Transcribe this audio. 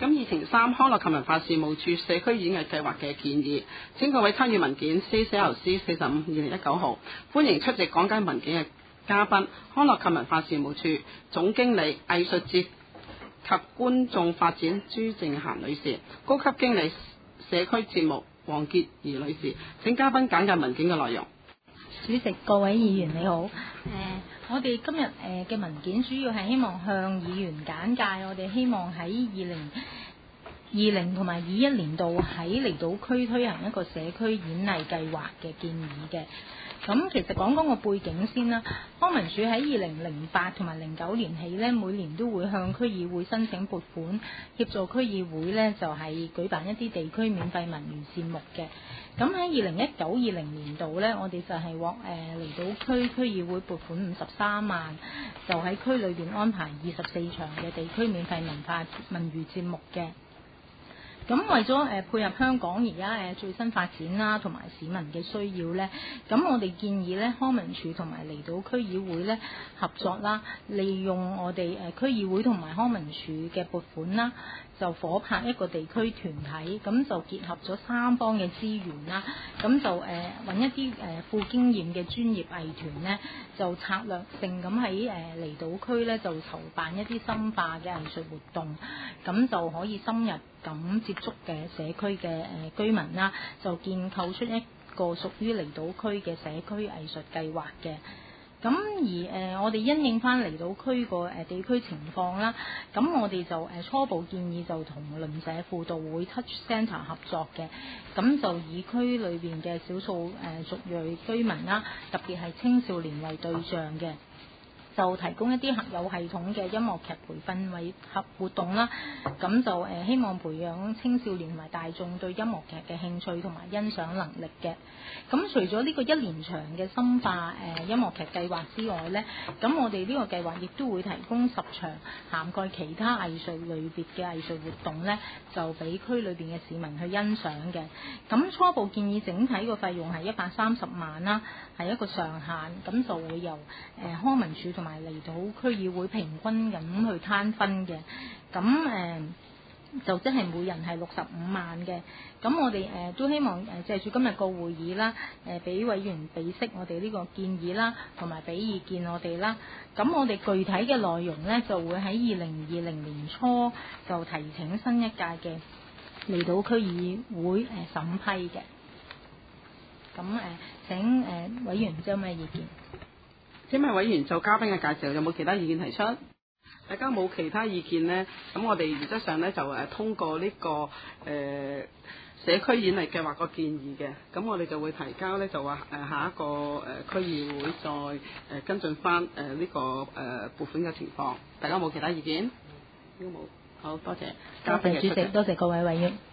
咁2.3康樂及文化事務處社區演藝計劃嘅建議，請各位參與文件 CCLC45/2019號，歡迎出席講解文件嘅嘉賓，康樂及文化事務處總經理藝術節及觀眾發展朱靜嫻女士，高級經理社區節目黃潔儀女士。請嘉賓簡介文件嘅內容。 主席、各位議員你好，我哋今日嘅文件主要係希望向議員簡介我哋希望喺2020同埋21年度喺離島區推行一個社區演藝計劃嘅建議嘅。咁其實講個背景先啦，康文署喺2008同埋09年起呢，每年都會向區議會申請撥款，協助區議會呢就係舉辦一啲地區免費文娛節目嘅。咁喺2019-20年度呢，我哋就係獲離島區區議會撥款53萬，就喺區裏邊安排24場嘅地區免費文娛節目嘅。咁為咗配合香港而家最新發展啦，同埋市民嘅需要呢，咁我哋建議呢，康文署同埋離島區議會呢合作啦，利用我哋區議會同埋康文署嘅撥款啦，就夥拍一個地區團體，咁就結合咗三方嘅資源啦，咁就揾一啲富經驗嘅專業藝團呢，就策略性咁喺離島區呢，就籌辦一啲深化嘅藝術活動，咁就可以深入咁接觸嘅社區嘅居民啦，就建構出一個屬於離島區嘅社區藝術計劃嘅。咁而我哋因應翻離島區個地區情況啦，咁我哋就初步建議就同鄰舍輔導會 Touch Centre 合作嘅，咁就以區裏邊嘅少數族裔居民啦，特別係青少年為對象嘅。就提供一啲有系統嘅音樂劇培訓為合活動啦，咁就希望培養青少年同埋大眾對音樂劇嘅興趣同埋欣賞能力嘅。咁除咗呢個一連場嘅深化音樂劇計劃之外呢，咁我哋呢個計劃亦都會提供10場涵蓋其他藝術類別嘅藝術活動呢，就俾區裏邊嘅市民去欣賞嘅。咁初步建議整體個費用係130萬啦，係一個上限，咁就會由康文署同埋離島區議會平均咁去攤分嘅，咁就即係每人係65萬嘅。咁我哋都希望借住今日個會議啦，俾委員備悉我哋呢個建議啦，同埋俾意見我哋啦。咁我哋具體嘅內容呢，就會喺2020年初就提請新一屆嘅離島區議會審批嘅。咁請委員有咩意見？ 請問委員就嘉賓嘅介紹有冇其他意見提出？大家冇其他意見呢？咁我哋原則上呢，就通過呢個社區演藝計劃個建議嘅，咁我哋就會提交呢，就話下一個區議會再跟進翻呢個撥款嘅情況。大家冇其他意見？應該冇。好多謝。 多謝主席，多謝各位委員。